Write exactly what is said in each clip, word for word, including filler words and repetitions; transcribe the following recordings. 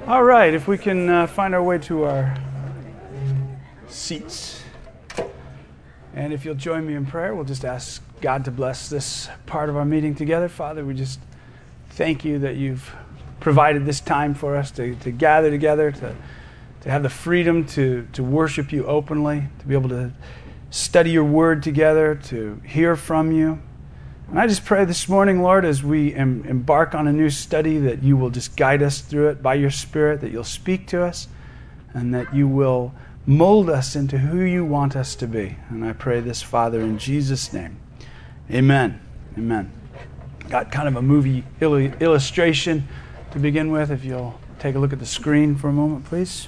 All right, if we can uh, find our way to our seats. And if you'll join me in prayer, we'll just ask God to bless this part of our meeting together. Father, we just thank you that you've provided this time for us to, to gather together, to, to have the freedom to, to worship you openly, to be able to study your word together, to hear from you. And I just pray this morning, Lord, as we em- embark on a new study, that you will just guide us through it by your Spirit, that you'll speak to us, and that you will mold us into who you want us to be. And I pray this, Father, in Jesus' name. Amen. Amen. Got kind of a movie il- illustration to begin with. If you'll take a look at the screen for a moment, please.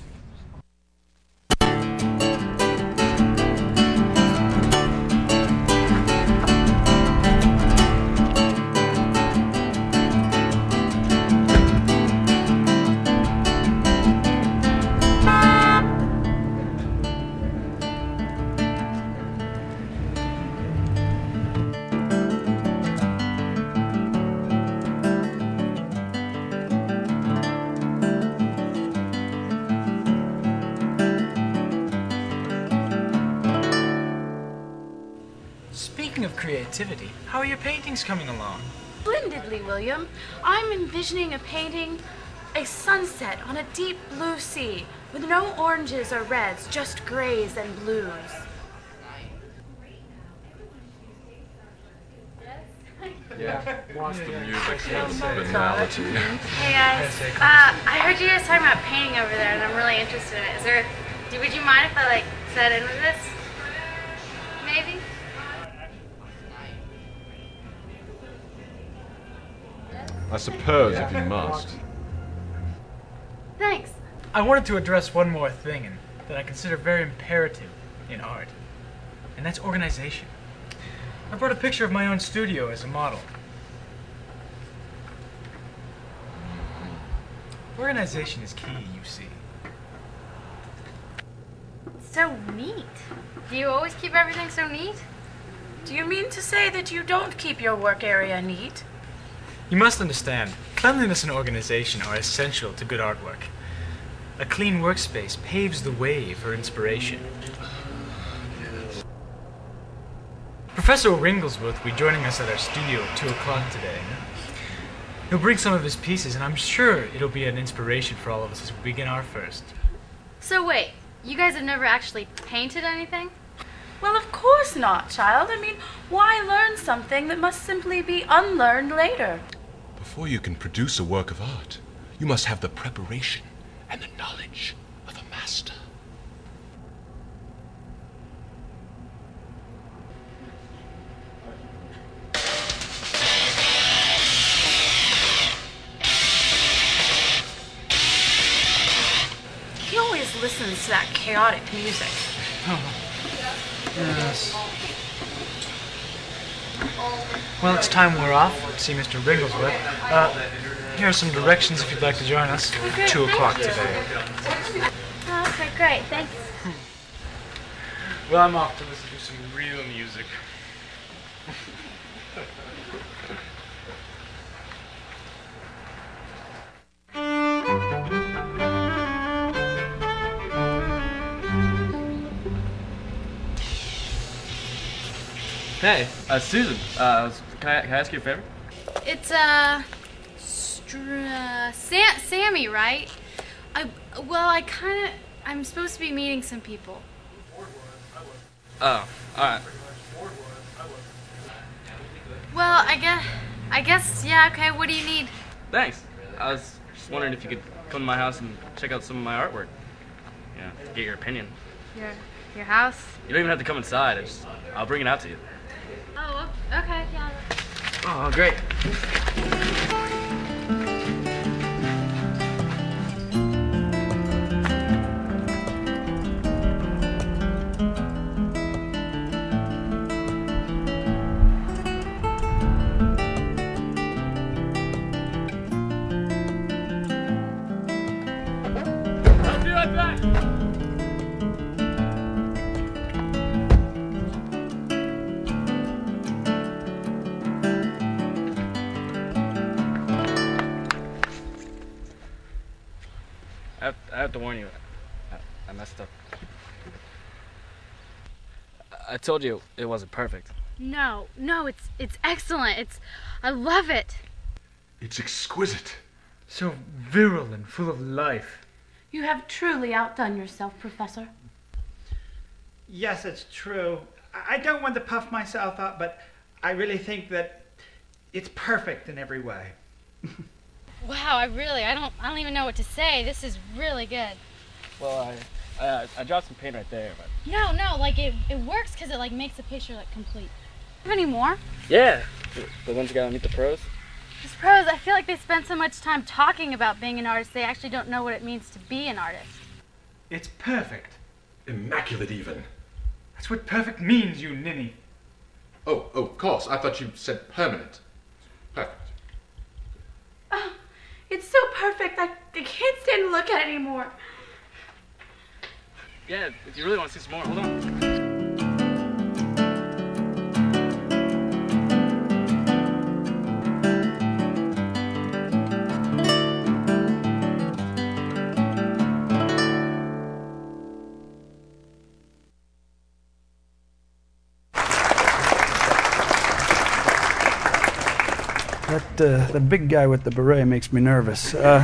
Creativity. How are your paintings coming along? Splendidly, William. I'm envisioning a painting, a sunset on a deep blue sea, with no oranges or reds, just grays and blues. Yeah. Watch the music. That's banality. Hey guys, uh, I heard you guys talking about painting over there, and I'm really interested in it. Is there? Do, would you mind if I like set in with this? Maybe. I suppose if you must. Thanks. I wanted to address one more thing and that I consider very imperative in art, and that's organization. I brought a picture of my own studio as a model. Organization is key, you see. So neat. Do you always keep everything so neat? Do you mean to say that you don't keep your work area neat? You must understand, cleanliness and organization are essential to good artwork. A clean workspace paves the way for inspiration. Professor Ringglesworth will be joining us at our studio at two o'clock today. He'll bring some of his pieces, and I'm sure it'll be an inspiration for all of us as we begin our first. So wait, you guys have never actually painted anything? Well, of course not, child. I mean, why learn something that must simply be unlearned later? Before you can produce a work of art, you must have the preparation and the knowledge of a master. He always listens to that chaotic music. Yes. Well, it's time we're off to see Mister Ringglesworth. Uh, here are some directions if you'd like to join us. Okay, Two o'clock thank today. Oh, okay, great, thanks. Well, I'm off to listen to some real music. Hey, uh, Susan, uh, can I, can I ask you a favor? It's, uh, Str- uh Sam- Sammy, right? I, well, I kind of, I'm supposed to be meeting some people. Oh, alright. Well, I guess, I guess, yeah, okay, what do you need? Thanks. I was just wondering if you could come to my house and check out some of my artwork. Yeah, get your opinion. Your, your house? You don't even have to come inside. I just, I'll bring it out to you. Oh, okay, yeah. Oh, great. I'll be right back. I have to warn you, I, I messed up. I told you it wasn't perfect. No, no, it's it's excellent. It's, I love it. It's exquisite. So virile and full of life. You have truly outdone yourself, Professor. Yes, it's true. I don't want to puff myself up, but I really think that it's perfect in every way. Wow, I really, I don't, I don't even know what to say. This is really good. Well, I I, I dropped some paint right there, but... No, no, like it, it works because it like makes the picture like complete. Have any more? Yeah, the ones you gotta meet the pros. These pros, I feel like they spend so much time talking about being an artist, they actually don't know what it means to be an artist. It's perfect. Immaculate even. That's what perfect means, you ninny. Oh, oh, of course. I thought you said permanent. Perfect. Oh, it's so perfect. I, I can't stand to look at it anymore. Yeah, if you really want to see some more, hold on. That, uh, the big guy with the beret makes me nervous. Uh,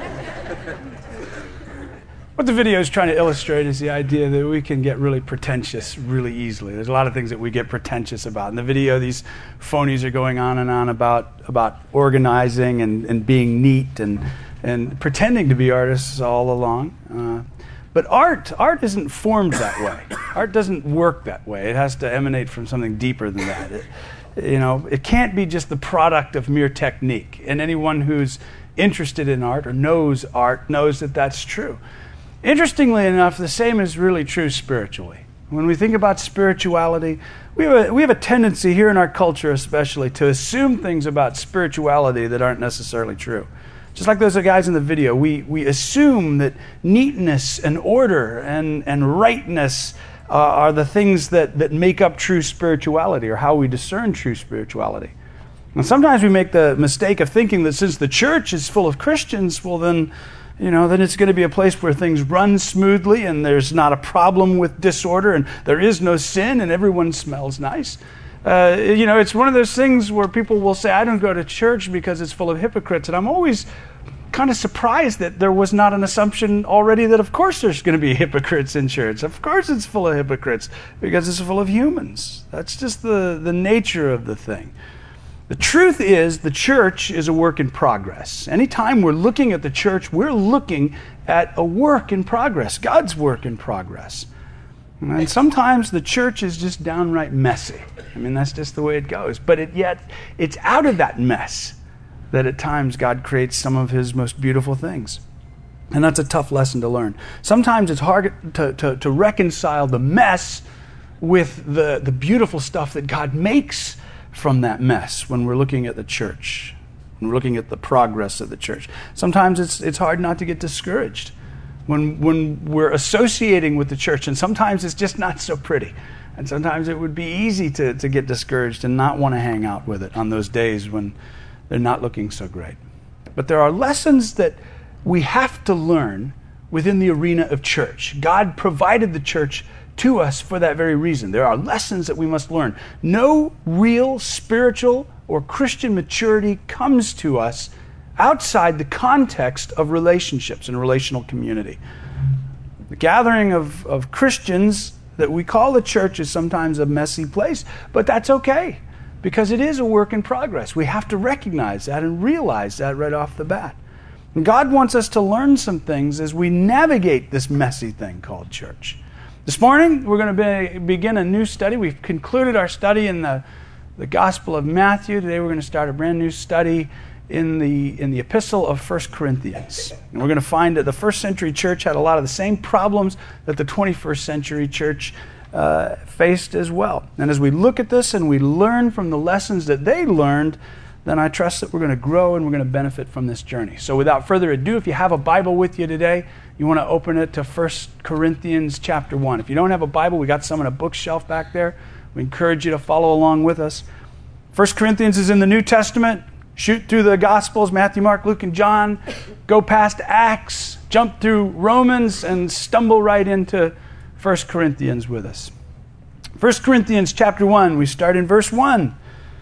what the video is trying to illustrate is the idea that we can get really pretentious really easily. There's a lot of things that we get pretentious about. In the video, these phonies are going on and on about, about organizing and, and being neat and, and pretending to be artists all along. Uh, but art, art isn't formed that way. Art doesn't work that way. It has to emanate from something deeper than that. It, You know, it can't be just the product of mere technique. And anyone who's interested in art or knows art knows that that's true. Interestingly enough, the same is really true spiritually. When we think about spirituality, we have a, we have a tendency here in our culture especially to assume things about spirituality that aren't necessarily true. Just like those guys in the video, we, we assume that neatness and order and, and rightness Uh, are the things that, that make up true spirituality, or how we discern true spirituality. And sometimes we make the mistake of thinking that since the church is full of Christians, well then, you know, then it's going to be a place where things run smoothly and there's not a problem with disorder and there is no sin and everyone smells nice. Uh, you know, it's one of those things where people will say, I don't go to church because it's full of hypocrites. And I'm always kind of surprised that there was not an assumption already that of course there's going to be hypocrites in church. Of course it's full of hypocrites because it's full of humans. That's just the, the nature of the thing. The truth is the church is a work in progress. Anytime we're looking at the church, we're looking at a work in progress, God's work in progress. And sometimes the church is just downright messy. I mean, that's just the way it goes. But it, yet it's out of that mess that at times God creates some of his most beautiful things. And that's a tough lesson to learn. Sometimes it's hard to, to, to reconcile the mess with the, the beautiful stuff that God makes from that mess when we're looking at the church, when we're looking at the progress of the church. Sometimes it's, it's hard not to get discouraged when, when we're associating with the church, and sometimes it's just not so pretty. And sometimes it would be easy to, to get discouraged and not want to hang out with it on those days when they're not looking so great. But there are lessons that we have to learn within the arena of church. God provided the church to us for that very reason. There are lessons that we must learn. No real spiritual or Christian maturity comes to us outside the context of relationships and relational community. The gathering of, of Christians that we call the church is sometimes a messy place, but that's okay. Because it is a work in progress. We have to recognize that and realize that right off the bat. And God wants us to learn some things as we navigate this messy thing called church. This morning, we're going to be, begin a new study. We've concluded our study in the, the Gospel of Matthew. Today we're going to start a brand new study in the, in the Epistle of First Corinthians. And we're going to find that the first century church had a lot of the same problems that the twenty-first century church Uh, faced as well. And as we look at this and we learn from the lessons that they learned, then I trust that we're going to grow and we're going to benefit from this journey. So without further ado, if you have a Bible with you today, you want to open it to First Corinthians chapter one. If you don't have a Bible, we got some on a bookshelf back there. We encourage you to follow along with us. First Corinthians is in the New Testament. Shoot through the Gospels, Matthew, Mark, Luke, and John. go past Acts, jump through Romans, and stumble right into First Corinthians with us. First Corinthians chapter one, we start in verse one.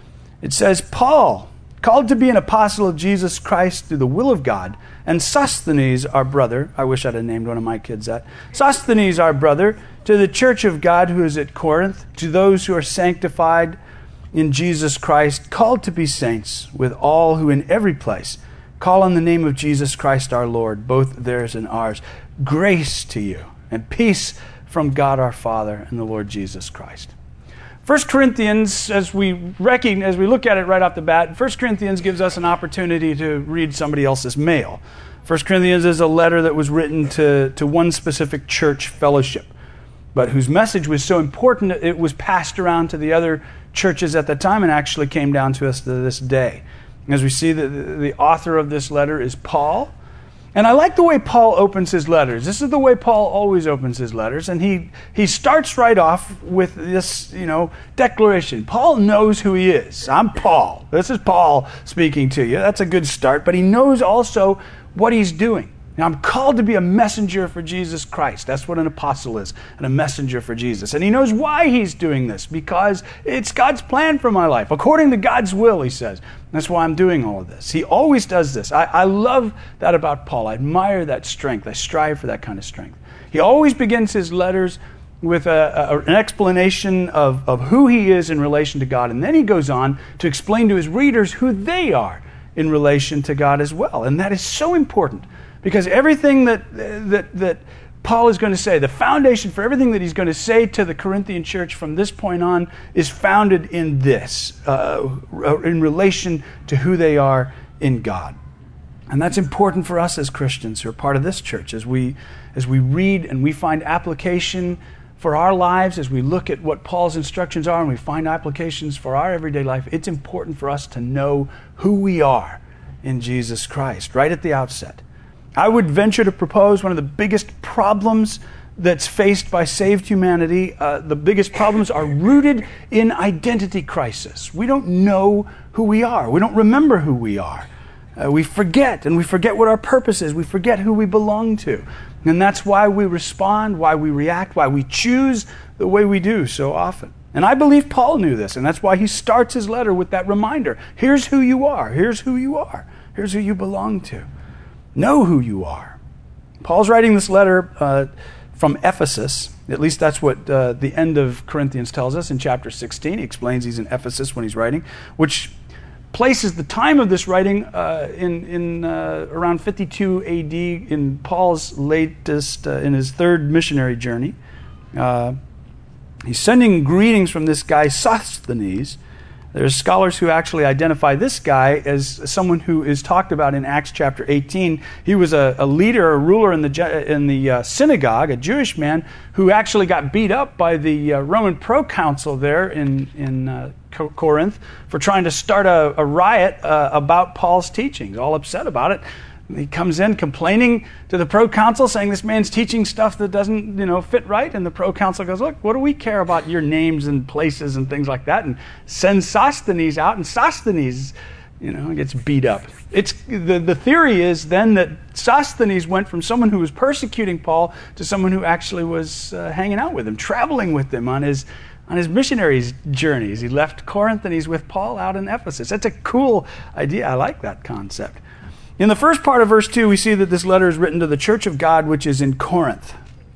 It says, Paul, called to be an apostle of Jesus Christ through the will of God, and Sosthenes, our brother, I wish I'd have named one of my kids that, Sosthenes, our brother, to the church of God who is at Corinth, to those who are sanctified in Jesus Christ, called to be saints, with all who in every place call on the name of Jesus Christ our Lord, both theirs and ours. Grace to you, and peace from God our Father and the Lord Jesus Christ. First Corinthians, as we recognize, as we look at it right off the bat, First Corinthians gives us an opportunity to read somebody else's mail. First Corinthians is a letter that was written to, to one specific church fellowship, but whose message was so important that it was passed around to the other churches at the time and actually came down to us to this day. As we see, the, the author of this letter is Paul. And I like the way Paul opens his letters. This is the way Paul always opens his letters. And he, he starts right off with this, you know, declaration. Paul knows who he is. I'm Paul. This is Paul speaking to you. That's a good start. But he knows also what he's doing. Now, I'm called to be a messenger for Jesus Christ. That's what an apostle is, and a messenger for Jesus. And he knows why he's doing this, because it's God's plan for my life. According to God's will, he says. That's why I'm doing all of this. He always does this. I, I love that about Paul. I admire that strength. I strive for that kind of strength. He always begins his letters with a, a, an explanation of, of who he is in relation to God. And then he goes on to explain to his readers who they are in relation to God as well. And that is so important. Because everything that, that that Paul is going to say, the foundation for everything that he's going to say to the Corinthian church from this point on is founded in this, uh, in relation to who they are in God. And that's important for us as Christians who are part of this church. As we, as we read and we find application for our lives, as we look at what Paul's instructions are and we find applications for our everyday life, it's important for us to know who we are in Jesus Christ right at the outset. I would venture to propose one of the biggest problems that's faced by saved humanity, uh, the biggest problems are rooted in identity crisis. We don't know who we are. We don't remember who we are. Uh, we forget, and we forget what our purpose is. We forget who we belong to. And that's why we respond, why we react, why we choose the way we do so often. And I believe Paul knew this, and that's why he starts his letter with that reminder. Here's who you are. Here's who you are. Here's who you belong to. Know who you are. Paul's writing this letter uh, from Ephesus. At least that's what uh, the end of Corinthians tells us in chapter sixteen. He explains he's in Ephesus when he's writing, which places the time of this writing uh, in, in uh, around fifty-two A D in Paul's latest, uh, in his third missionary journey. Uh, he's sending greetings from this guy Sosthenes. There's scholars who actually identify this guy as someone who is talked about in Acts chapter eighteen. He was a, a leader, a ruler in the in the uh, synagogue, a Jewish man who actually got beat up by the uh, Roman proconsul there in in uh, Corinth for trying to start a, a riot uh, about Paul's teachings. All upset about it. He comes in complaining to the proconsul, saying this man's teaching stuff that doesn't, you know, fit right. And the proconsul goes, look, what do we care about your names and places and things like that? And sends Sosthenes out, and Sosthenes, you know, gets beat up. It's the, the theory is then that Sosthenes went from someone who was persecuting Paul to someone who actually was uh, hanging out with him, traveling with him on his on his missionary journeys. He left Corinth and he's with Paul out in Ephesus. That's a cool idea. I like that concept. In the first part of verse two, we see that this letter is written to the church of God, which is in Corinth.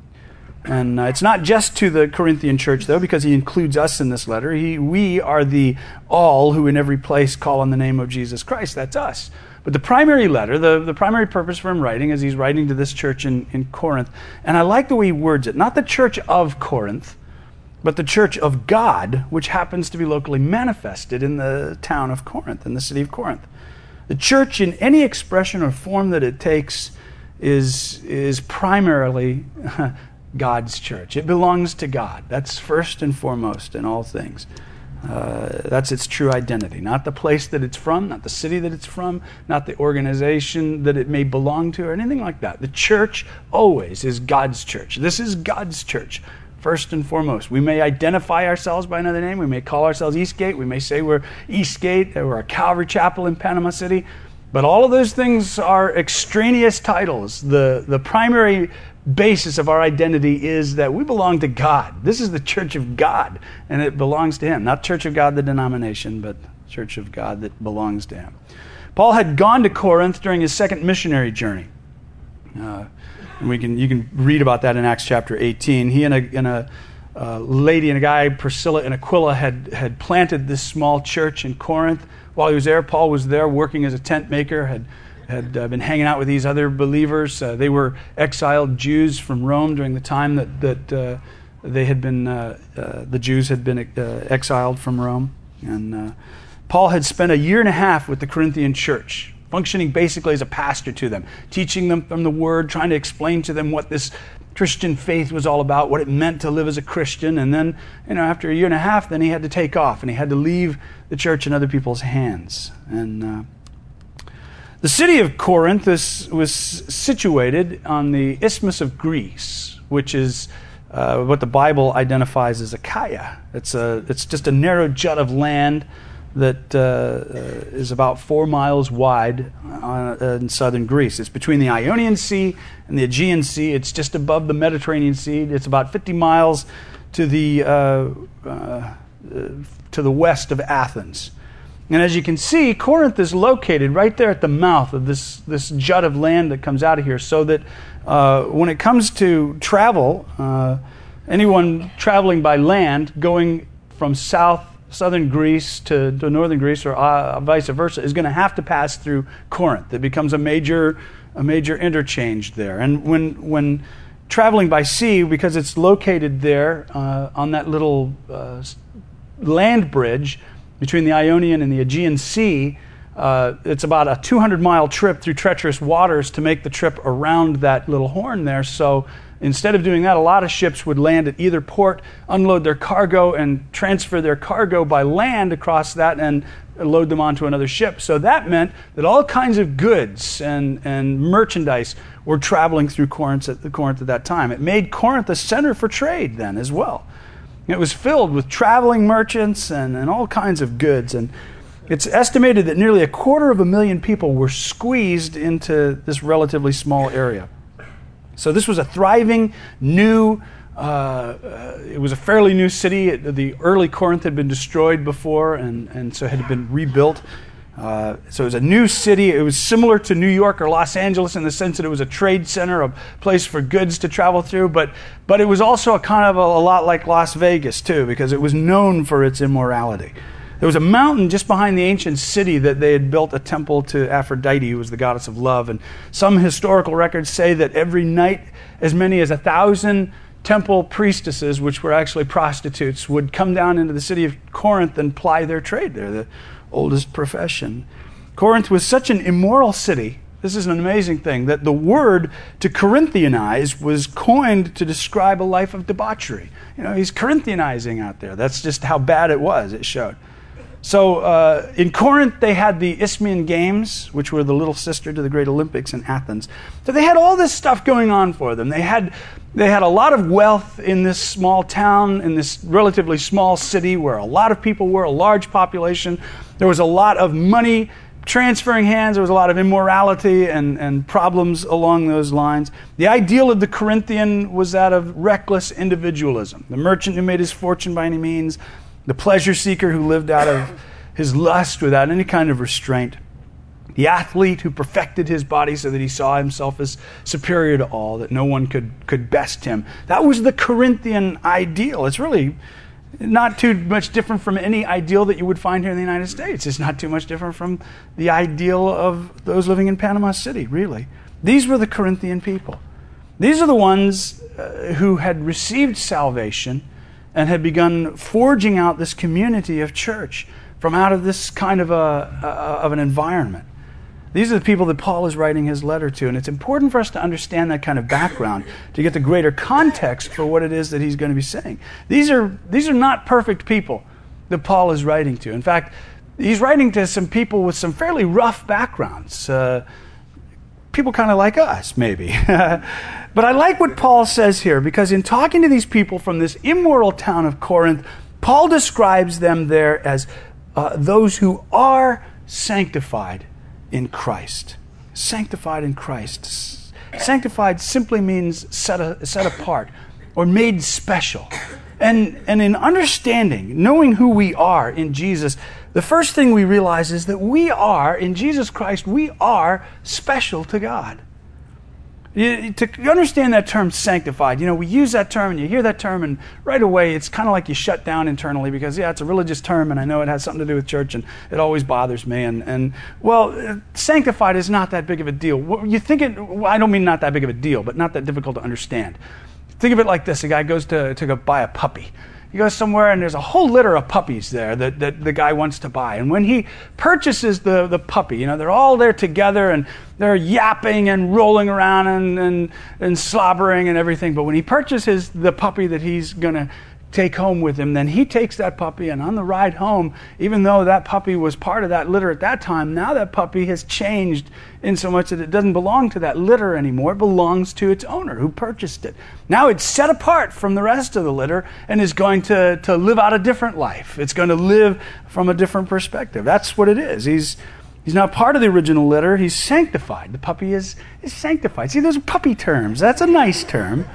And uh, it's not just to the Corinthian church, though, because he includes us in this letter. He, we are the all who in every place call on the name of Jesus Christ. That's us. But the primary letter, the, the primary purpose for him writing is he's writing to this church in, in Corinth. And I like the way he words it. Not the church of Corinth, but the church of God, which happens to be locally manifested in the town of Corinth, in the city of Corinth. The church, in any expression or form that it takes, is, is primarily God's church. It belongs to God. That's first and foremost in all things. Uh, that's its true identity. Not the place that it's from, not the city that it's from, not the organization that it may belong to, or anything like that. The church always is God's church. This is God's church. First and foremost, we may identify ourselves by another name. We may call ourselves Eastgate. We may say we're Eastgate or we're a Calvary Chapel in Panama City. But all of those things are extraneous titles. The, the primary basis of our identity is that we belong to God. This is the Church of God, and it belongs to Him. Not Church of God, the denomination, but Church of God that belongs to Him. Paul had gone to Corinth during his second missionary journey. Uh, and we can you can read about that in Acts chapter eighteen. He and a, and a uh, lady and a guy, Priscilla and Aquila, had, had planted this small church in Corinth. While he was there, Paul was there working as a tent maker, had had uh, been hanging out with these other believers. Uh, they were exiled Jews from Rome during the time that that uh, they had been uh, uh, the Jews had been uh, exiled from Rome, and uh, Paul had spent a year and a half with the Corinthian church, functioning basically as a pastor to them, teaching them from the Word, trying to explain to them what this Christian faith was all about, what it meant to live as a Christian. And then, you know, after a year and a half, then he had to take off, and he had to leave the church in other people's hands. And uh, the city of Corinth is, was situated on the Isthmus of Greece, which is uh, what the Bible identifies as Achaia. It's a, it's just a narrow jut of land that uh, uh, is about four miles wide uh, in southern Greece. It's between the Ionian Sea and the Aegean Sea. It's just above the Mediterranean Sea. It's about fifty miles to the uh, uh, to the west of Athens. And as you can see, Corinth is located right there at the mouth of this, this jut of land that comes out of here, so that uh, when it comes to travel, uh, anyone traveling by land going from south southern Greece to, to northern Greece, or uh, vice versa, is going to have to pass through Corinth. It becomes a major a major interchange there. And when when traveling by sea, because it's located there uh, on that little uh, land bridge between the Ionian and the Aegean Sea, uh, it's about a two hundred mile trip through treacherous waters to make the trip around that little horn there. So instead of doing that, a lot of ships would land at either port, unload their cargo, and transfer their cargo by land across that and load them onto another ship. So that meant that all kinds of goods and, and merchandise were traveling through Corinth at, Corinth at that time. It made Corinth a center for trade then as well. It was filled with traveling merchants and, and all kinds of goods. And it's estimated that nearly a quarter of a million people were squeezed into this relatively small area. So this was a thriving, new, uh, uh, it was a fairly new city. It, the early Corinth had been destroyed before, and, and so had been rebuilt. Uh, so it was a new city. It was similar to New York or Los Angeles in the sense that it was a trade center, a place for goods to travel through, but but it was also a kind of a, a lot like Las Vegas too, because it was known for its immorality. There was a mountain just behind the ancient city that they had built a temple to Aphrodite, who was the goddess of love. And some historical records say that every night as many as a thousand temple priestesses, which were actually prostitutes, would come down into the city of Corinth and ply their trade there, the oldest profession. Corinth was such an immoral city. This is an amazing thing, that the word to Corinthianize was coined to describe a life of debauchery. You know, he's Corinthianizing out there. That's just how bad it was, it showed. So uh, in Corinth, they had the Isthmian Games, which were the little sister to the Great Olympics in Athens. So they had all this stuff going on for them. They had they had a lot of wealth in this small town, in this relatively small city where a lot of people were, a large population. There was a lot of money transferring hands. There was a lot of immorality and, and problems along those lines. The ideal of the Corinthian was that of reckless individualism. The merchant who made his fortune by any means, the pleasure seeker who lived out of his lust without any kind of restraint, the athlete who perfected his body so that he saw himself as superior to all, that no one could, could best him. That was the Corinthian ideal. It's really not too much different from any ideal that you would find here in the United States. It's not too much different from the ideal of those living in Panama City, really. These were the Corinthian people. These are the ones uh, who had received salvation and had begun forging out this community of church from out of this kind of a, a of an environment. These are the people that Paul is writing his letter to, and it's important for us to understand that kind of background to get the greater context for what it is that he's going to be saying. These are these are not perfect people that Paul is writing to. In fact, he's writing to some people with some fairly rough backgrounds. Uh, people kind of like us, maybe. But I like what Paul says here, because in talking to these people from this immoral town of Corinth, Paul describes them there as uh, those who are sanctified in Christ. Sanctified in Christ. Sanctified simply means set, a, set apart or made special. And, and in understanding, knowing who we are in Jesus, the first thing we realize is that we are, in Jesus Christ, we are special to God. You, to understand that term sanctified, you know, we use that term and you hear that term and right away it's kind of like you shut down internally because, yeah, it's a religious term and I know it has something to do with church and it always bothers me. And, and well, sanctified is not that big of a deal. You think it, well, I don't mean not that big of a deal, but not that difficult to understand. Think of it like this. A guy goes to, to go buy a puppy. He goes somewhere and there's a whole litter of puppies there that, that the guy wants to buy. And when he purchases the, the puppy, you know, they're all there together and they're yapping and rolling around and, and, and slobbering and everything. But when he purchases the puppy that he's going to take home with him, then he takes that puppy, and on the ride home, even though that puppy was part of that litter at that time, now that puppy has changed in so much that it doesn't belong to that litter anymore. It belongs to its owner who purchased it. Now it's set apart from the rest of the litter and is going to, to live out a different life. It's going to live from a different perspective. That's what it is. He's He's not part of the original litter. He's sanctified. The puppy is, is sanctified. See, those are puppy terms. That's a nice term.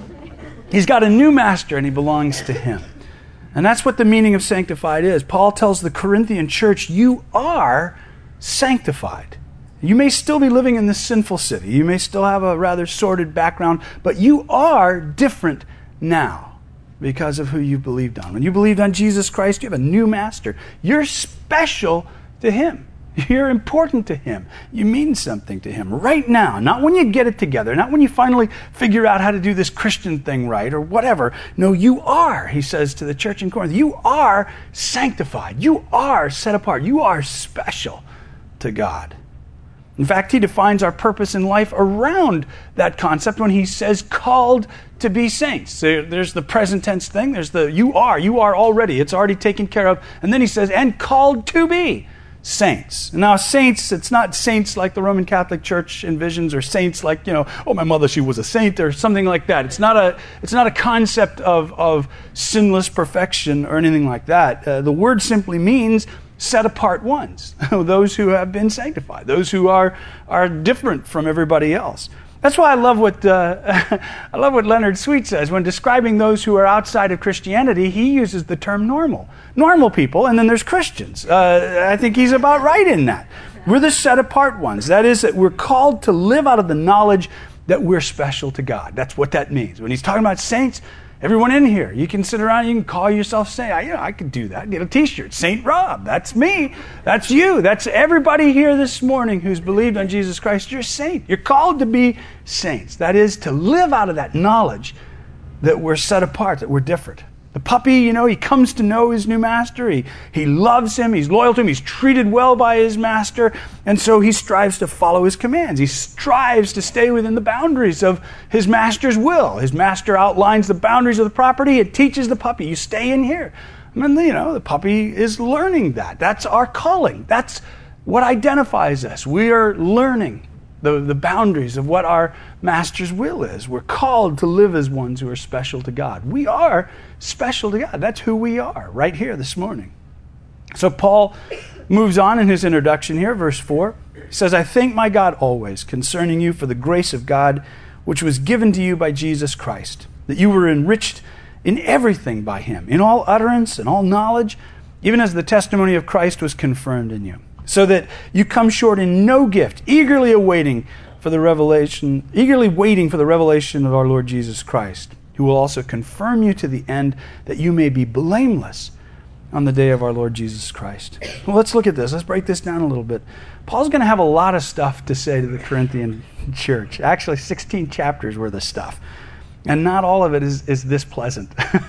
He's got a new master and he belongs to him. And that's what the meaning of sanctified is. Paul tells the Corinthian church, you are sanctified. You may still be living in this sinful city. You may still have a rather sordid background, but you are different now because of who you believed on. When you believed on Jesus Christ, you have a new master. You're special to him. You're important to him. You mean something to him right now. Not when you get it together. Not when you finally figure out how to do this Christian thing right or whatever. No, you are, he says to the church in Corinth. You are sanctified. You are set apart. You are special to God. In fact, he defines our purpose in life around that concept when he says called to be saints. So there's the present tense thing. There's the you are. You are already. It's already taken care of. And then he says, and called to be saints. Now, saints, it's not saints like the Roman Catholic Church envisions, or saints like, you know, oh, my mother, she was a saint, or something like that. It's not a, it's not a concept of, of sinless perfection or anything like that. Uh, the word simply means set apart ones, those who have been sanctified, those who are, are different from everybody else. That's why I love what uh, I love what Leonard Sweet says. When describing those who are outside of Christianity, he uses the term normal. Normal people, and then there's Christians. Uh, I think he's about right in that. We're the set-apart ones. That is, that we're called to live out of the knowledge that we're special to God. That's what that means. When he's talking about saints, everyone in here, you can sit around, you can call yourself saint. I, you know, I could do that. Get a t-shirt. Saint Rob. That's me. That's you. That's everybody here this morning who's believed on Jesus Christ. You're a saint. You're called to be saints. That is, to live out of that knowledge that we're set apart, that we're different. The puppy, you know, he comes to know his new master. He, he loves him. He's loyal to him. He's treated well by his master. And so he strives to follow his commands. He strives to stay within the boundaries of his master's will. His master outlines the boundaries of the property. It teaches the puppy, you stay in here. I mean, you know, the puppy is learning that. That's our calling. That's what identifies us. We are learning the, the boundaries of what our master's will is. We're called to live as ones who are special to God. We are special to God. That's who we are right here this morning. So Paul moves on in his introduction here, verse four. He says, I thank my God always concerning you for the grace of God which was given to you by Jesus Christ, that you were enriched in everything by him, in all utterance and all knowledge, even as the testimony of Christ was confirmed in you, so that you come short in no gift, eagerly awaiting for the revelation, eagerly waiting for the revelation of our Lord Jesus Christ, who will also confirm you to the end, that you may be blameless on the day of our Lord Jesus Christ. Well, let's look at this. Let's break this down a little bit. Paul's going to have a lot of stuff to say to the Corinthian church. Actually, sixteen chapters worth of stuff. And not all of it is, is this pleasant.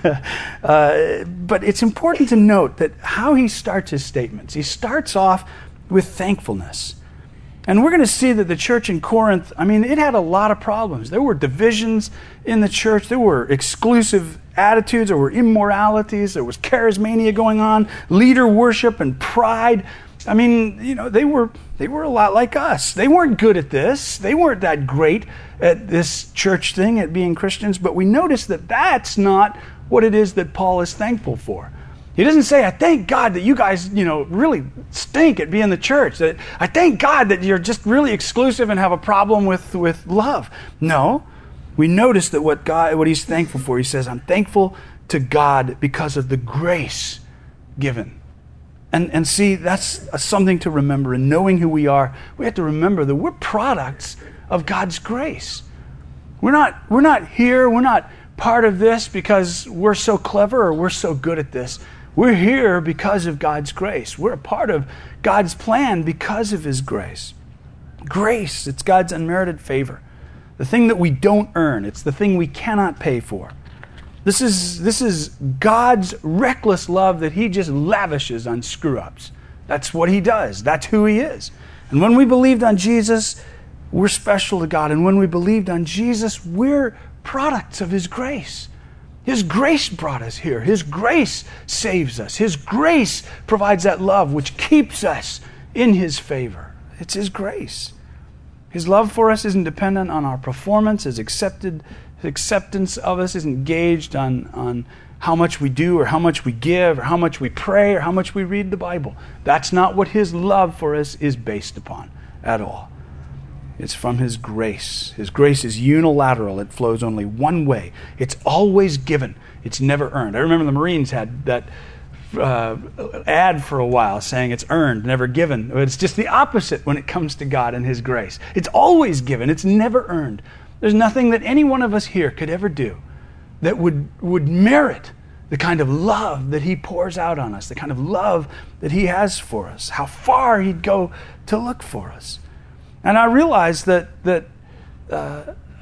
uh, but it's important to note that how he starts his statements. He starts off with thankfulness. And we're going to see that the church in Corinth, I mean, it had a lot of problems. There were divisions in the church. There were exclusive attitudes. There were immoralities. There was charismania going on, leader worship and pride. I mean, you know, they were they were a lot like us. They weren't good at this. They weren't that great at this church thing, at being Christians. But we notice that that's not what it is that Paul is thankful for. He doesn't say, I thank God that you guys, you know, really stink at being the church. That I thank God that you're just really exclusive and have a problem with, with love. No. We notice that what God, what he's thankful for, he says, I'm thankful to God because of the grace given. And and see, that's something to remember. In knowing who we are, we have to remember that we're products of God's grace. We're not, we're not here, we're not part of this because we're so clever or we're so good at this. We're here because of God's grace. We're a part of God's plan because of his grace. Grace, it's God's unmerited favor. The thing that we don't earn. It's the thing we cannot pay for. This is, this is God's reckless love that he just lavishes on screw-ups. That's what he does. That's who he is. And when we believed on Jesus, we're special to God. And when we believed on Jesus, we're products of his grace. His grace brought us here. His grace saves us. His grace provides that love which keeps us in his favor. It's his grace. His love for us isn't dependent on our performance. His accepted, his acceptance of us isn't gauged on, on how much we do or how much we give or how much we pray or how much we read the Bible. That's not what his love for us is based upon at all. It's from his grace. His grace is unilateral. It flows only one way. It's always given. It's never earned. I remember the Marines had that uh, ad for a while saying it's earned, never given. But it's just the opposite when it comes to God and his grace. It's always given. It's never earned. There's nothing that any one of us here could ever do that would, would merit the kind of love that he pours out on us, the kind of love that he has for us, how far he'd go to look for us. And I realize that that uh,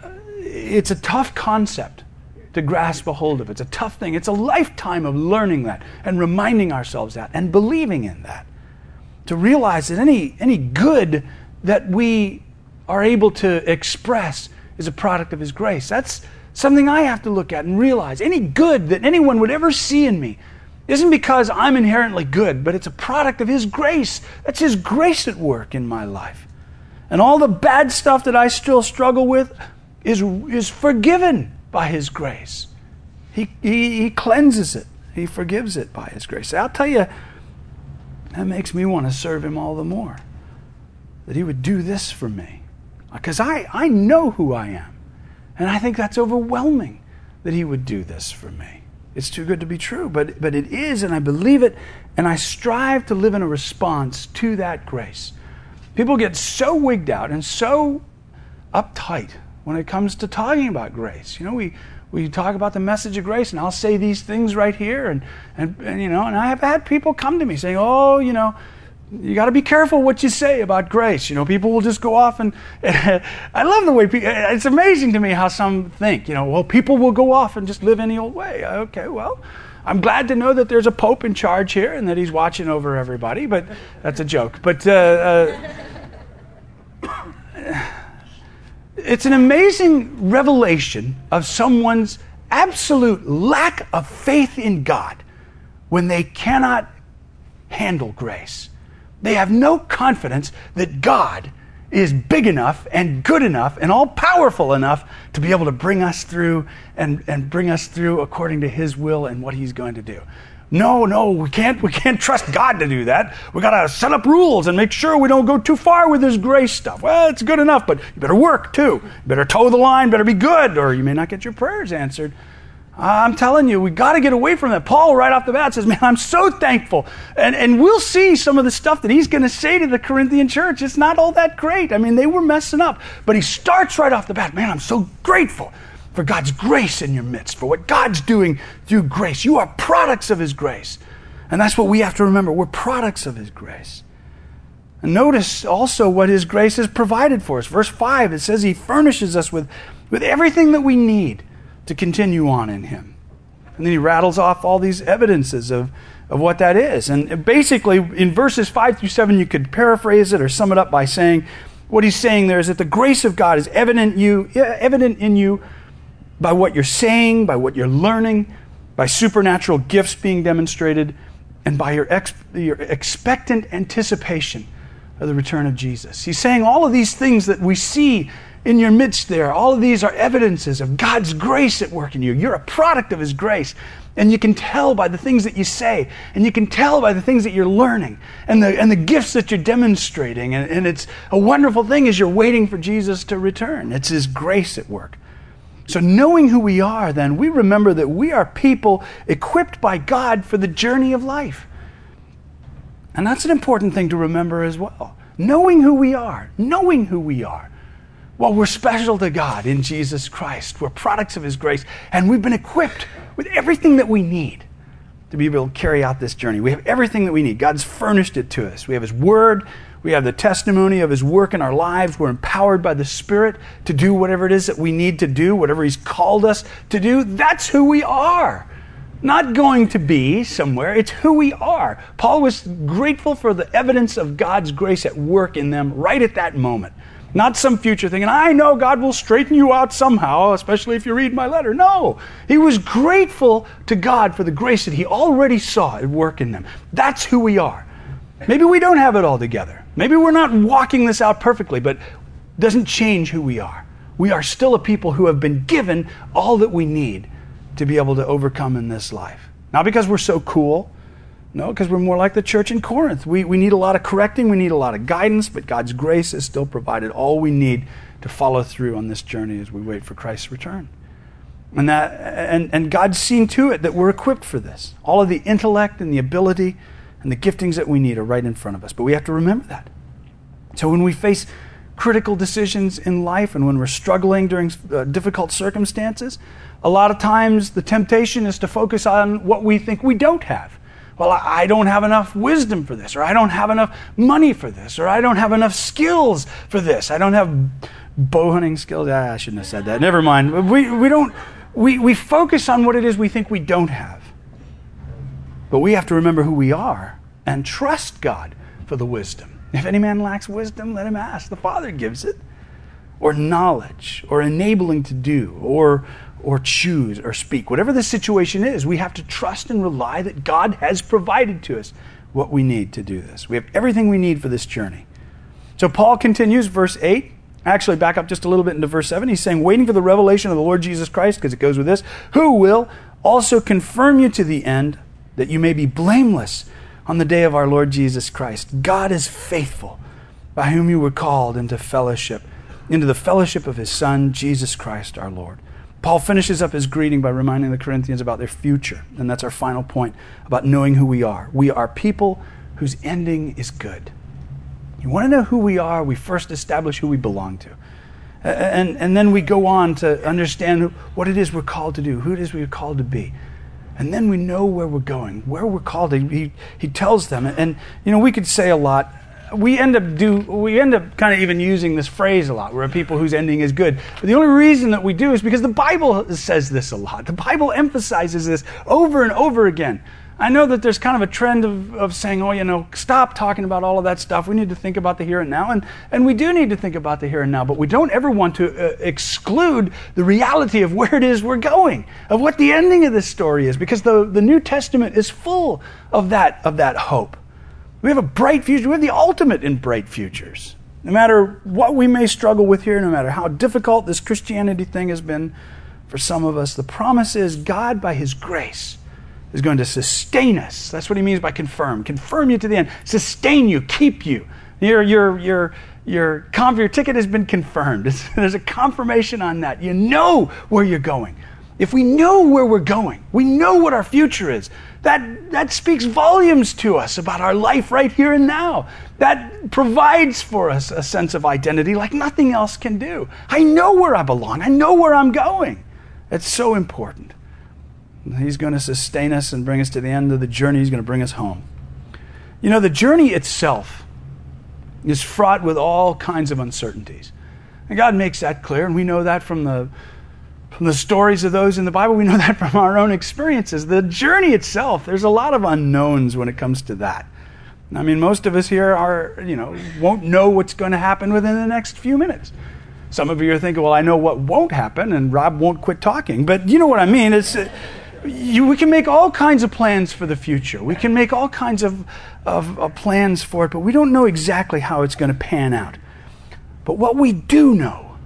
it's a tough concept to grasp a hold of. It's a tough thing. It's a lifetime of learning that and reminding ourselves that and believing in that. To realize that any any good that we are able to express is a product of his grace. That's something I have to look at and realize. Any good that anyone would ever see in me isn't because I'm inherently good, but it's a product of his grace. That's his grace at work in my life. And all the bad stuff that I still struggle with is, is forgiven by his grace. He, he, he cleanses it. He forgives it by his grace. I'll tell you, that makes me want to serve him all the more. That he would do this for me. Because I, I know who I am. And I think that's overwhelming that he would do this for me. It's too good to be true, but, but it is, and I believe it, and I strive to live in a response to that grace. People get so wigged out and so uptight when it comes to talking about grace. You know, we, we talk about the message of grace, and I'll say these things right here, and, and, and you know, and I have had people come to me saying, oh, you know, you got to be careful what you say about grace. You know, people will just go off and, and I love the way people, it's amazing to me how some think, you know, well, people will go off and just live any old way. Okay, well, I'm glad to know that there's a pope in charge here and that he's watching over everybody, but that's a joke. But uh, uh, it's an amazing revelation of someone's absolute lack of faith in God when they cannot handle grace. They have no confidence that God is big enough and good enough and all-powerful enough to be able to bring us through and, and bring us through according to his will and what he's going to do. No, no, we can't we can't trust God to do that. We got to set up rules and make sure we don't go too far with his grace stuff. Well, it's good enough, but you better work too. You better toe the line, better be good, or you may not get your prayers answered. I'm telling you, we got to get away from that. Paul, right off the bat, says, man, I'm so thankful. And and we'll see some of the stuff that he's going to say to the Corinthian church. It's not all that great. I mean, they were messing up. But he starts right off the bat, man, I'm so grateful for God's grace in your midst, for what God's doing through grace. You are products of his grace. And that's what we have to remember. We're products of his grace. And notice also what his grace has provided for us. Verse five, it says he furnishes us with, with everything that we need to continue on in him. And then he rattles off all these evidences of, of what that is. And basically, in verses five through seven, you could paraphrase it or sum it up by saying, what he's saying there is that the grace of God is evident, you, evident in you by what you're saying, by what you're learning, by supernatural gifts being demonstrated, and by your, ex, your expectant anticipation of the return of Jesus. He's saying all of these things that we see in your midst there. All of these are evidences of God's grace at work in you. You're a product of His grace. And you can tell by the things that you say, and you can tell by the things that you're learning, and the and the gifts that you're demonstrating. And, and it's a wonderful thing as you're waiting for Jesus to return. It's His grace at work. So knowing who we are, then, we remember that we are people equipped by God for the journey of life. And that's an important thing to remember as well. Knowing who we are, knowing who we are. Well, we're special to God in Jesus Christ. We're products of His grace, and we've been equipped with everything that we need to be able to carry out this journey. We have everything that we need. God's furnished it to us. We have His Word. We have the testimony of His work in our lives. We're empowered by the Spirit to do whatever it is that we need to do, whatever He's called us to do. That's who we are. Not going to be somewhere. It's who we are. Paul was grateful for the evidence of God's grace at work in them right at that moment. Not some future thing. And I know God will straighten you out somehow, especially if you read my letter. No. He was grateful to God for the grace that He already saw at work in them. That's who we are. Maybe we don't have it all together. Maybe we're not walking this out perfectly, but it doesn't change who we are. We are still a people who have been given all that we need to be able to overcome in this life. Not because we're so cool. No, because we're more like the church in Corinth. We, we need a lot of correcting, we need a lot of guidance, but God's grace has still provided all we need to follow through on this journey as we wait for Christ's return. And that and, and God's seen to it that we're equipped for this. All of the intellect and the ability and the giftings that we need are right in front of us. But we have to remember that. So when we face critical decisions in life and when we're struggling during uh, difficult circumstances, a lot of times the temptation is to focus on what we think we don't have. Well, I don't have enough wisdom for this, or I don't have enough money for this, or I don't have enough skills for this. I don't have bow hunting skills. Ah, I shouldn't have said that. Never mind. We we don't we, we focus on what it is we think we don't have. But we have to remember who we are and trust God for the wisdom. If any man lacks wisdom, let him ask. The Father gives it. Or knowledge, or enabling to do, or or choose or speak. Whatever the situation is, we have to trust and rely that God has provided to us what we need to do this. We have everything we need for this journey. So Paul continues, verse eight. Actually, back up just a little bit into verse seven. He's saying, waiting for the revelation of the Lord Jesus Christ, because it goes with this, who will also confirm you to the end, that you may be blameless on the day of our Lord Jesus Christ. God is faithful, by whom you were called into fellowship, into the fellowship of His Son, Jesus Christ our Lord. Paul finishes up his greeting by reminding the Corinthians about their future. And that's our final point about knowing who we are. We are people whose ending is good. You want to know who we are? We first establish who we belong to. And, and then we go on to understand what it is we're called to do, who it is we're called to be. And then we know where we're going, where we're called to. He, he tells them. And, you know, we could say a lot. We end up do we end up kind of even using this phrase a lot. We're a people whose ending is good. But the only reason that we do is because the Bible says this a lot. The Bible emphasizes this over and over again. I know that there's kind of a trend of, of saying, oh, you know, stop talking about all of that stuff. We need to think about the here and now. And, and we do need to think about the here and now. But we don't ever want to uh, exclude the reality of where it is we're going, of what the ending of this story is. Because the, the New Testament is full of that of that hope. We have a bright future. We have the ultimate in bright futures. No matter what we may struggle with here, no matter how difficult this Christianity thing has been for some of us, the promise is God, by His grace, is going to sustain us. That's what He means by confirm. Confirm you to the end. Sustain you. Keep you. Your, your, your, your, comp, your ticket has been confirmed. It's, there's a confirmation on that. You know where you're going. If we know where we're going, we know what our future is, that, that speaks volumes to us about our life right here and now. That provides for us a sense of identity like nothing else can do. I know where I belong. I know where I'm going. It's so important. He's going to sustain us and bring us to the end of the journey. He's going to bring us home. You know, the journey itself is fraught with all kinds of uncertainties. And God makes that clear, and we know that from the From the stories of those in the Bible. We know that from our own experiences. The journey itself, there's a lot of unknowns when it comes to that. I mean, most of us here are, you know, won't know what's going to happen within the next few minutes. Some of you are thinking, well, I know what won't happen, and Rob won't quit talking. But you know what I mean. It's uh, you, we can make all kinds of plans for the future. We can make all kinds of, of, of plans for it, but we don't know exactly how it's going to pan out. But what we do know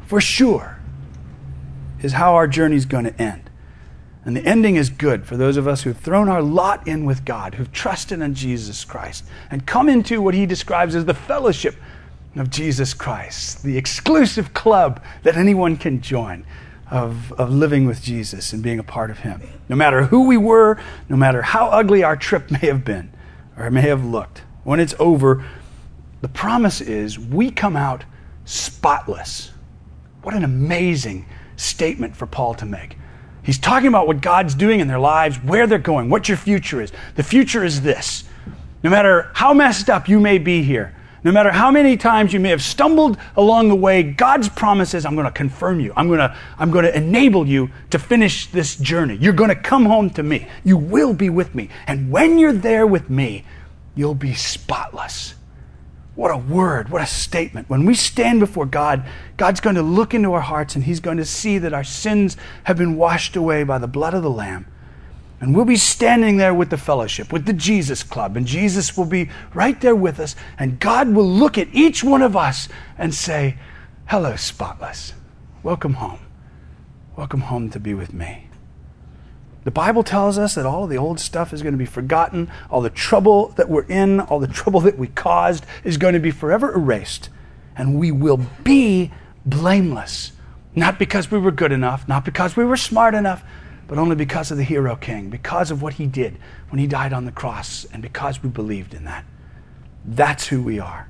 for sure, is how our journey's going to end. And the ending is good for those of us who've thrown our lot in with God, who've trusted in Jesus Christ, and come into what he describes as the fellowship of Jesus Christ, the exclusive club that anyone can join of, of living with Jesus and being a part of him. No matter who we were, no matter how ugly our trip may have been, or may have looked, when it's over, the promise is we come out spotless. What an amazing statement for Paul to make. He's talking about what God's doing in their lives, where they're going, what your future is. The future is this. No matter how messed up you may be here, no matter how many times you may have stumbled along the way, God's promise is, I'm going to confirm you. I'm going to, I'm going to enable you to finish this journey. You're going to come home to me. You will be with me. And when you're there with me, you'll be spotless. What a word, what a statement. When we stand before God, God's going to look into our hearts and he's going to see that our sins have been washed away by the blood of the Lamb. And we'll be standing there with the fellowship, with the Jesus Club, and Jesus will be right there with us, and God will look at each one of us and say, hello, spotless. Welcome home. Welcome home to be with me. The Bible tells us that all of the old stuff is going to be forgotten. All the trouble that we're in, all the trouble that we caused is going to be forever erased. And we will be blameless. Not because we were good enough, not because we were smart enough, but only because of the hero king, because of what he did when he died on the cross, and because we believed in that. That's who we are.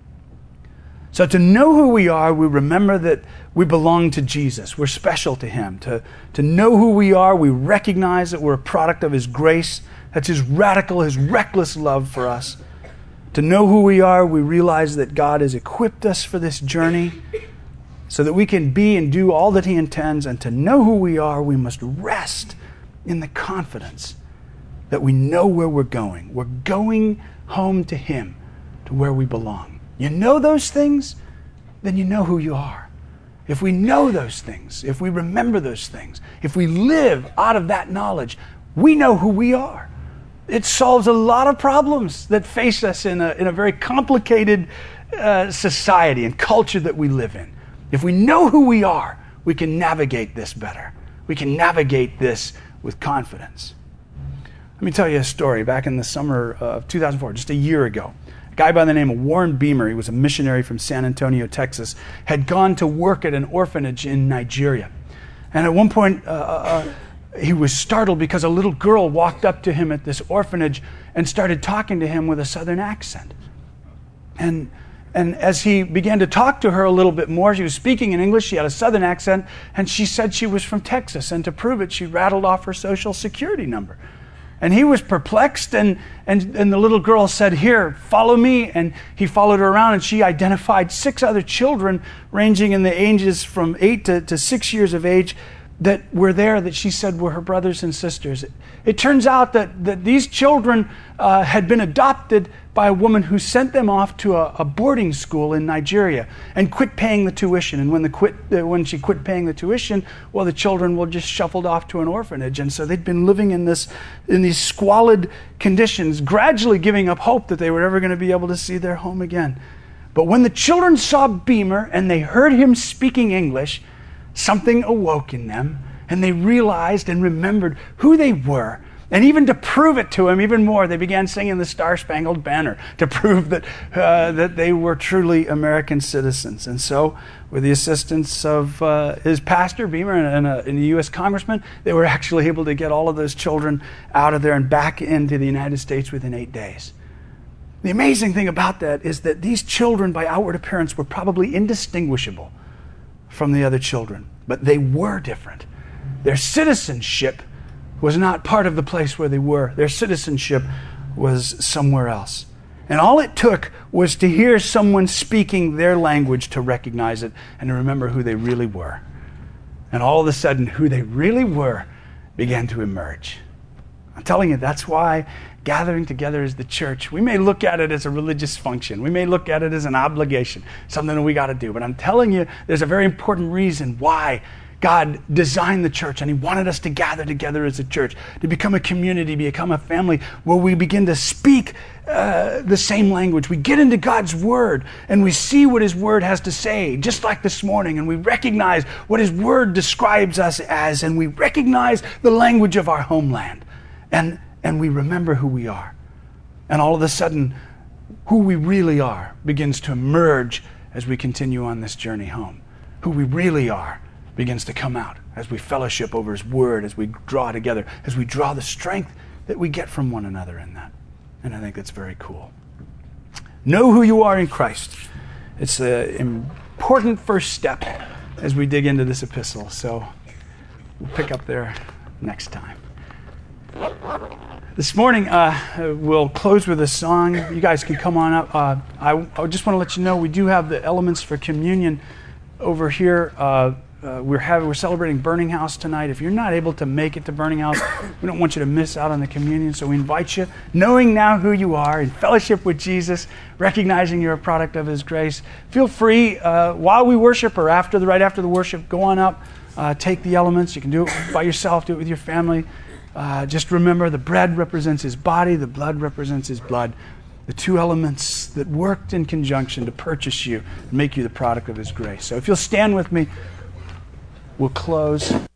So to know who we are, we remember that we belong to Jesus. We're special to him. To, to know who we are, we recognize that we're a product of his grace. That's his radical, his reckless love for us. To know who we are, we realize that God has equipped us for this journey so that we can be and do all that he intends. And to know who we are, we must rest in the confidence that we know where we're going. We're going home to him, to where we belong. You know those things, then you know who you are. If we know those things, if we remember those things, if we live out of that knowledge, we know who we are. It solves a lot of problems that face us in a, in a very complicated uh, society and culture that we live in. If we know who we are, we can navigate this better. We can navigate this with confidence. Let me tell you a story. Back in the summer of two thousand four, just a year ago, a guy by the name of Warren Beamer, he was a missionary from San Antonio, Texas, had gone to work at an orphanage in Nigeria. And at one point, uh, uh, he was startled because a little girl walked up to him at this orphanage and started talking to him with a southern accent. And And as he began to talk to her a little bit more, she was speaking in English, she had a southern accent, and she said she was from Texas. And to prove it, she rattled off her social security number. And he was perplexed, and, and, and the little girl said, here, follow me. And he followed her around, and she identified six other children ranging in the ages from eight to, to six years of age that were there that she said were her brothers and sisters. It, it turns out that, that these children uh, had been adopted by a woman who sent them off to a, a boarding school in Nigeria and quit paying the tuition. And when the quit, uh, when she quit paying the tuition, well, the children were just shuffled off to an orphanage. And so they'd been living in this, in these squalid conditions, gradually giving up hope that they were ever going to be able to see their home again. But when the children saw Beamer and they heard him speaking English, something awoke in them, and they realized and remembered who they were. And even to prove it to him even more, they began singing the Star-Spangled Banner to prove that uh, that they were truly American citizens. And so, with the assistance of uh, his pastor, Beamer, and, a, and a U S congressman, they were actually able to get all of those children out of there and back into the United States within eight days. The amazing thing about that is that these children, by outward appearance, were probably indistinguishable from the other children, but they were different. Their citizenship was not part of the place where they were. Their citizenship was somewhere else. And all it took was to hear someone speaking their language to recognize it and to remember who they really were. And all of a sudden, who they really were began to emerge. I'm telling you, that's why gathering together as the church, we may look at it as a religious function. We may look at it as an obligation, something that we got to do. But I'm telling you, there's a very important reason why God designed the church, and he wanted us to gather together as a church, to become a community, become a family where we begin to speak uh, the same language. We get into God's word and we see what his word has to say, just like this morning, and we recognize what his word describes us as, and we recognize the language of our homeland, and, and we remember who we are. And all of a sudden, who we really are begins to emerge as we continue on this journey home. Who we really are begins to come out as we fellowship over his word, as we draw together, as we draw the strength that we get from one another in that. And I think that's very cool. Know who you are in Christ. It's an important first step as we dig into this epistle. So we'll pick up there next time. This morning, uh, we'll close with a song. You guys can come on up. Uh, I, I just want to let you know we do have the elements for communion over here. Uh, Uh, we're having we're celebrating Burning House tonight. If you're not able to make it to Burning House, we don't want you to miss out on the communion. So we invite you, knowing now who you are, in fellowship with Jesus, recognizing you're a product of his grace. Feel free uh, while we worship or after the right after the worship, go on up, uh, take the elements. You can do it by yourself, do it with your family. Uh, just remember, the bread represents his body, the blood represents his blood. The two elements that worked in conjunction to purchase you and make you the product of his grace. So if you'll stand with me, we'll close.